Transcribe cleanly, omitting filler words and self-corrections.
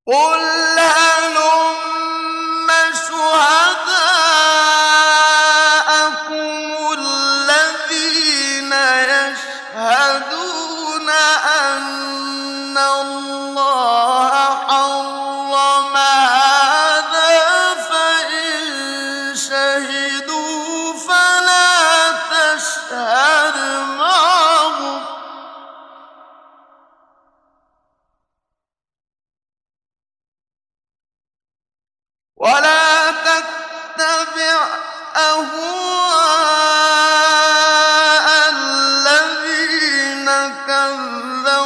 قُلْ هَلُمَّ شُهَدَاءَكُمُ الَّذِينَ يَشْهَدُونَ أَنَّ اللَّهَ حَرَّمَ هَٰذَا ۖ فَإِن شَهِدُوا فَلَا تَشْهَدْ مَعَهُمْ ۚ وَلَا تَتَّبِعْ أَهْوَاءَ الَّذِينَ كَذَّبُوا